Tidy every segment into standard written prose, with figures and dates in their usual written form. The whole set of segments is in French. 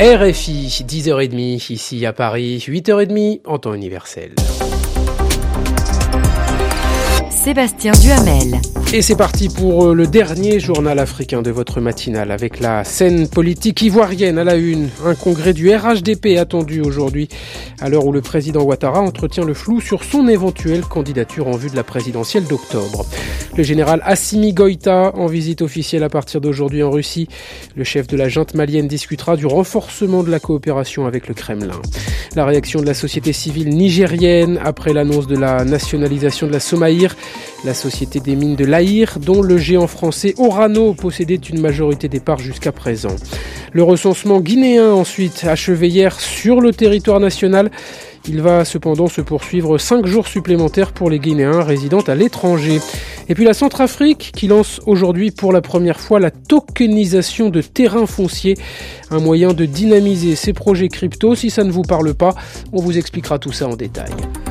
RFI, 10h30 ici à Paris, 8h30 en temps universel. Sébastien Duhamel. Et c'est parti pour le dernier journal africain de votre matinale avec la scène politique ivoirienne à la une. Un congrès du RHDP attendu aujourd'hui à l'heure où le président Ouattara entretient le flou sur son éventuelle candidature en vue de la présidentielle d'octobre. Le général Assimi Goïta en visite officielle à partir d'aujourd'hui en Russie. Le chef de la junte malienne discutera du renforcement de la coopération avec le Kremlin. La réaction de la société civile nigérienne après l'annonce de la nationalisation de la Somaïr, la société des mines de l'Aïr, dont le géant français Orano possédait une majorité des parts jusqu'à présent. Le recensement guinéen ensuite, achevé hier sur le territoire national. Il va cependant se poursuivre 5 jours supplémentaires pour les Guinéens résidant à l'étranger. Et puis la Centrafrique qui lance aujourd'hui pour la première fois la tokenisation de terrains fonciers, un moyen de dynamiser ses projets crypto. Si ça ne vous parle pas, on vous expliquera tout ça en détail.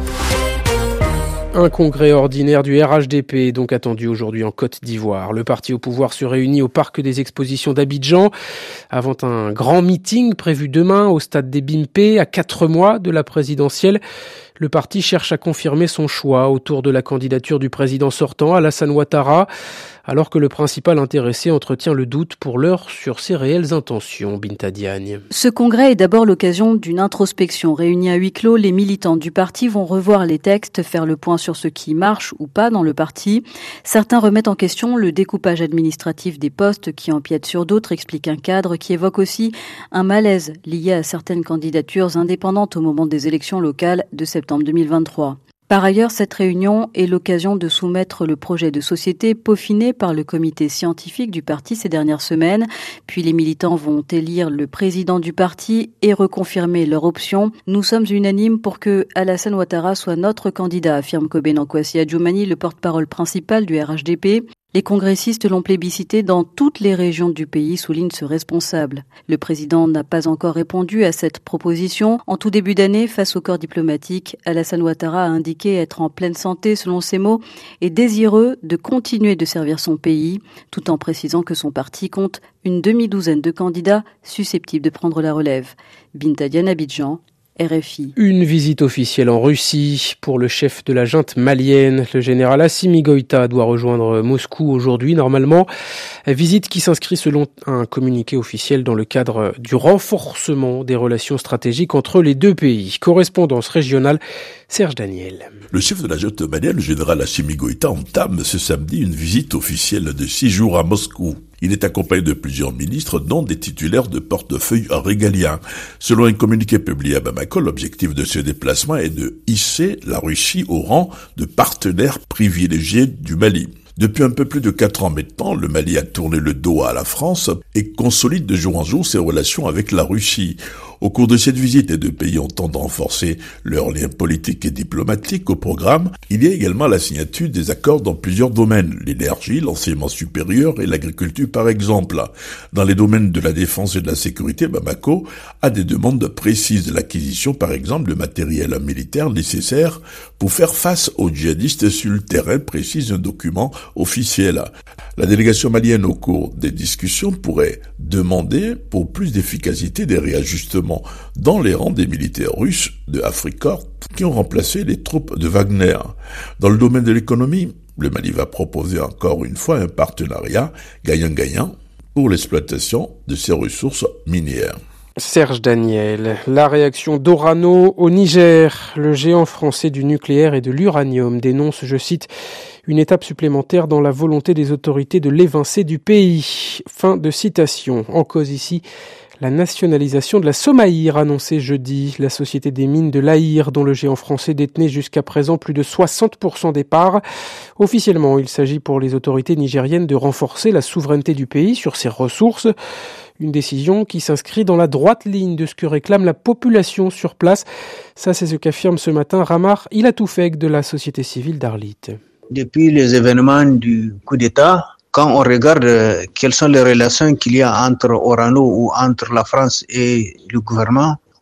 Un congrès ordinaire du RHDP est donc attendu aujourd'hui en Côte d'Ivoire. Le parti au pouvoir se réunit au parc des expositions d'Abidjan avant un grand meeting prévu demain au stade des Bimpé à 4 mois de la présidentielle. Le parti cherche à confirmer son choix autour de la candidature du président sortant, Alassane Ouattara, alors que le principal intéressé entretient le doute pour l'heure sur ses réelles intentions. Binta Diagne. Ce congrès est d'abord l'occasion d'une introspection. Réunis à huis clos, les militants du parti vont revoir les textes, faire le point sur ce qui marche ou pas dans le parti. Certains remettent en question le découpage administratif des postes qui empiètent sur d'autres, explique un cadre qui évoque aussi un malaise lié à certaines candidatures indépendantes au moment des élections locales de septembre 2023. Par ailleurs, cette réunion est l'occasion de soumettre le projet de société peaufiné par le comité scientifique du parti ces dernières semaines. Puis les militants vont élire le président du parti et reconfirmer leur option. Nous sommes unanimes pour que Alassane Ouattara soit notre candidat, affirme Kobe Nankwasi Adjoumani, le porte-parole principal du RHDP. Les congressistes l'ont plébiscité dans toutes les régions du pays, souligne ce responsable. Le président n'a pas encore répondu à cette proposition. En tout début d'année, face au corps diplomatique, Alassane Ouattara a indiqué être en pleine santé, selon ses mots, et désireux de continuer de servir son pays, tout en précisant que son parti compte une demi-douzaine de candidats susceptibles de prendre la relève. Binta Diagne, Abidjan, RFI. Une visite officielle en Russie pour le chef de la junte malienne. Le général Assimi Goïta doit rejoindre Moscou aujourd'hui, normalement. Visite qui s'inscrit selon un communiqué officiel dans le cadre du renforcement des relations stratégiques entre les deux pays. Correspondance régionale, Serge Daniel. Le chef de la junte malienne, le général Assimi Goïta, entame ce samedi une visite officielle de 6 jours à Moscou. Il est accompagné de plusieurs ministres, dont des titulaires de portefeuilles régaliens. Selon un communiqué publié à Bamako, l'objectif de ce déplacement est de hisser la Russie au rang de partenaire privilégié du Mali. Depuis un peu plus de 4 ans maintenant, le Mali a tourné le dos à la France et consolide de jour en jour ses relations avec la Russie. Au cours de cette visite, les deux pays entendent renforcer leurs liens politiques et diplomatiques. Au programme, il y a également la signature des accords dans plusieurs domaines, l'énergie, l'enseignement supérieur et l'agriculture par exemple. Dans les domaines de la défense et de la sécurité, Bamako a des demandes précises de l'acquisition par exemple de matériel militaire nécessaire pour faire face aux djihadistes sur le terrain, précise un document officiel. La délégation malienne au cours des discussions pourrait demander pour plus d'efficacité des réajustements dans les rangs des militaires russes de Africorps qui ont remplacé les troupes de Wagner. Dans le domaine de l'économie, le Mali va proposer encore une fois un partenariat gagnant-gagnant pour l'exploitation de ses ressources minières. Serge Daniel, la réaction d'Orano au Niger. Le géant français du nucléaire et de l'uranium dénonce, je cite, une étape supplémentaire dans la volonté des autorités de l'évincer du pays. Fin de citation. En cause ici, la nationalisation de la Somaïr annoncée jeudi. La société des mines de l'Aïr, dont le géant français détenait jusqu'à présent plus de 60% des parts. Officiellement, il s'agit pour les autorités nigériennes de renforcer la souveraineté du pays sur ses ressources. Une décision qui s'inscrit dans la droite ligne de ce que réclame la population sur place. Ça, c'est ce qu'affirme ce matin Ramar Ilatoufek de la société civile d'Arlit. Depuis les événements du coup d'État, quand on regarde quelles sont les relations qu'il y a entre Orano ou entre la France et le gouvernement,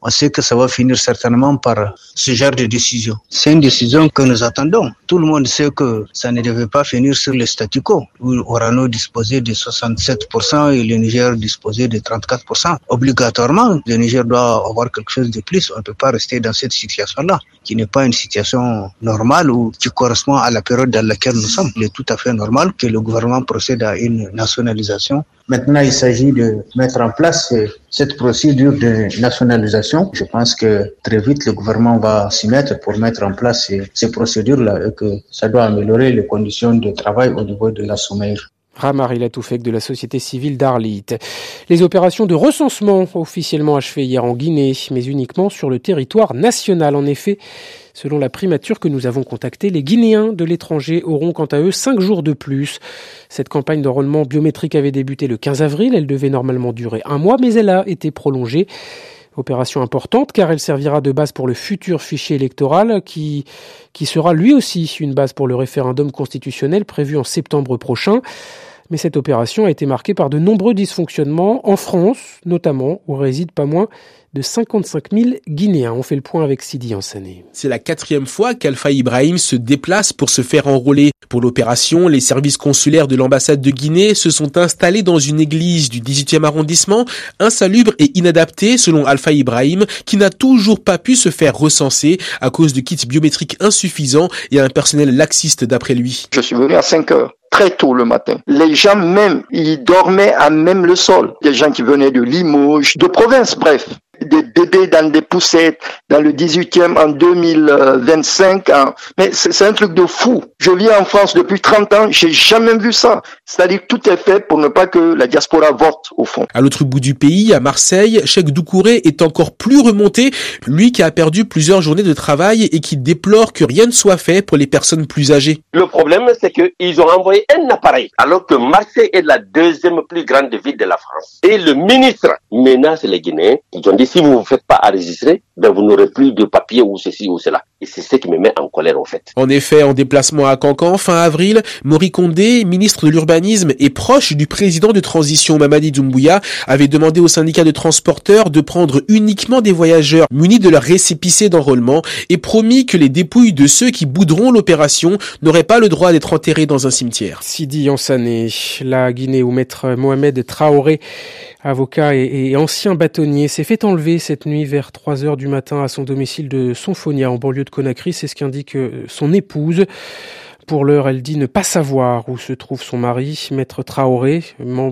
on sait que ça va finir certainement par ce genre de décision. C'est une décision que nous attendons. Tout le monde sait que ça ne devait pas finir sur le statu quo, où Orano disposait de 67% et le Niger disposait de 34%. Obligatoirement, le Niger doit avoir quelque chose de plus. On ne peut pas rester dans cette situation-là, qui n'est pas une situation normale ou qui correspond à la période dans laquelle nous sommes. Il est tout à fait normal que le gouvernement procède à une nationalisation. Maintenant, il s'agit de mettre en place cette procédure de nationalisation. Je pense que très vite, le gouvernement va s'y mettre pour mettre en place ces procédures-là et que ça doit améliorer les conditions de travail au niveau de la Soumaïr. Ramari Latoufek de la société civile d'Arlit. Les opérations de recensement officiellement achevées hier en Guinée, mais uniquement sur le territoire national. En effet, selon la primature que nous avons contactée, les Guinéens de l'étranger auront quant à eux 5 jours de plus. Cette campagne d'enrôlement biométrique avait débuté le 15 avril. Elle devait normalement durer 1 mois, mais elle a été prolongée. Opération importante car elle servira de base pour le futur fichier électoral qui sera lui aussi une base pour le référendum constitutionnel prévu en septembre prochain. Mais cette opération a été marquée par de nombreux dysfonctionnements en France, notamment où résident pas moins de 55 000 Guinéens. On fait le point avec Sidi Ansané. C'est la 4e fois qu'Alpha Ibrahim se déplace pour se faire enrôler. Pour l'opération, les services consulaires de l'ambassade de Guinée se sont installés dans une église du 18e arrondissement, insalubre et inadaptée selon Alpha Ibrahim, qui n'a toujours pas pu se faire recenser à cause de kits biométriques insuffisants et un personnel laxiste d'après lui. Je suis venu à 5 heures. Très tôt le matin. Les gens même, ils dormaient à même le sol. Des gens qui venaient de Limoges, de province, bref. Des bébés dans des poussettes, dans le 18e en 2025. Mais c'est un truc de fou. Je vis en France depuis 30 ans, j'ai jamais vu ça. C'est-à-dire que tout est fait pour ne pas que la diaspora vote, au fond. À l'autre bout du pays, à Marseille, Cheikh Doucouré est encore plus remonté. Lui qui a perdu plusieurs journées de travail et qui déplore que rien ne soit fait pour les personnes plus âgées. Le problème, c'est qu'ils ont envoyé un appareil, alors que Marseille est la 2e plus grande ville de la France. Et le ministre menace les Guinéens. Ils ont dit, si vous ne vous faites pas enregistrer, ben vous n'aurez plus de papier ou ceci ou cela. Et c'est ce qui me met en colère, en fait. En effet, en déplacement à Cancan, fin avril, Mori Condé, ministre de l'Urbanisme et proche du président de transition Mamadi Doumbouya, avait demandé aux syndicats de transporteurs de prendre uniquement des voyageurs munis de leur récépissé d'enrôlement et promis que les dépouilles de ceux qui bouderont l'opération n'auraient pas le droit d'être enterrés dans un cimetière. Sidi Ansané, la Guinée où maître Mohamed Traoré, avocat et ancien bâtonnier, s'est fait enlever cette nuit vers 3h du matin à son domicile de Sonfonia en banlieue de Conakry. C'est ce qu'indique son épouse. Pour l'heure, elle dit ne pas savoir où se trouve son mari, maître Traoré,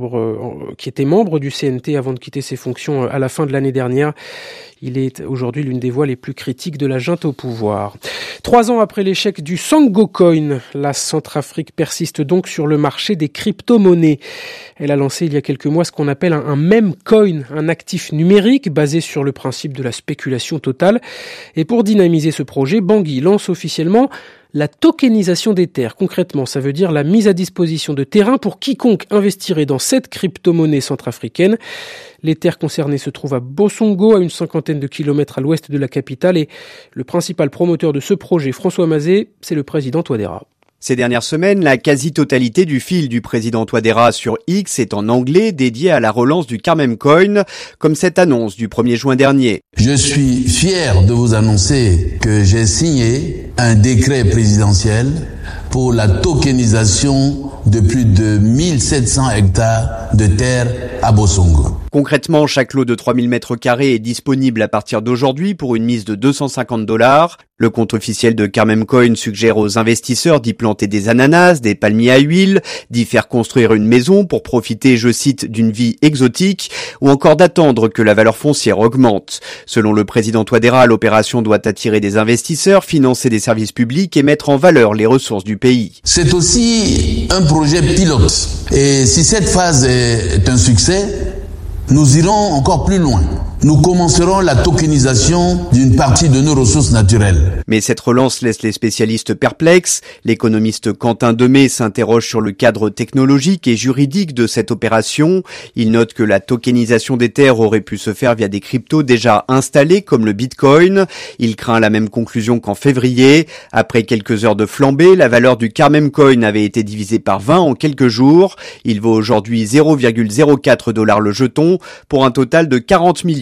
qui était membre du CNT avant de quitter ses fonctions à la fin de l'année dernière. Il est aujourd'hui l'une des voix les plus critiques de la junte au pouvoir. 3 ans après l'échec du Sango Coin, la Centrafrique persiste donc sur le marché des crypto-monnaies. Elle a lancé il y a quelques mois ce qu'on appelle un meme coin, un actif numérique basé sur le principe de la spéculation totale. Et pour dynamiser ce projet, Bangui lance officiellement la tokenisation des terres. Concrètement, ça veut dire la mise à disposition de terrains pour quiconque investirait dans cette crypto-monnaie centrafricaine. Les terres concernées se trouvent à Bosongo, à une 50aine de kilomètres à l'ouest de la capitale. Et le principal promoteur de ce projet, François Mazet, c'est le président Touadéra. Ces dernières semaines, la quasi-totalité du fil du président Touadéra sur X est en anglais, dédié à la relance du Carmem Coin, comme cette annonce du 1er juin dernier. Je suis fier de vous annoncer que j'ai signé un décret présidentiel pour la tokenisation de plus de 1700 hectares de terres à Bosongo. Concrètement, chaque lot de 3000 mètres carrés est disponible à partir d'aujourd'hui pour une mise de $250. Le compte officiel de Carmem Coin suggère aux investisseurs d'y planter des ananas, des palmiers à huile, d'y faire construire une maison pour profiter, je cite, d'une vie exotique, ou encore d'attendre que la valeur foncière augmente. Selon le président Touadéra, l'opération doit attirer des investisseurs, financer des services publics et mettre en valeur les ressources du pays. C'est aussi un projet pilote. Et si cette phase est un succès, nous irons encore plus loin. Nous commencerons la tokenisation d'une partie de nos ressources naturelles. Mais cette relance laisse les spécialistes perplexes. L'économiste Quentin Demey s'interroge sur le cadre technologique et juridique de cette opération. Il note que la tokenisation des terres aurait pu se faire via des cryptos déjà installés comme le Bitcoin. Il craint la même conclusion qu'en février. Après quelques heures de flambée, la valeur du Carmem Coin avait été divisée par 20 en quelques jours. Il vaut aujourd'hui $0,04 le jeton pour un total de 40 millions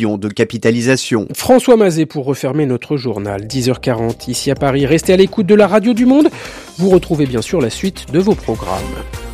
millions de capitalisation. François Mazet pour refermer notre journal. 10h40 ici à Paris. Restez à l'écoute de la radio du Monde. Vous retrouvez bien sûr la suite de vos programmes.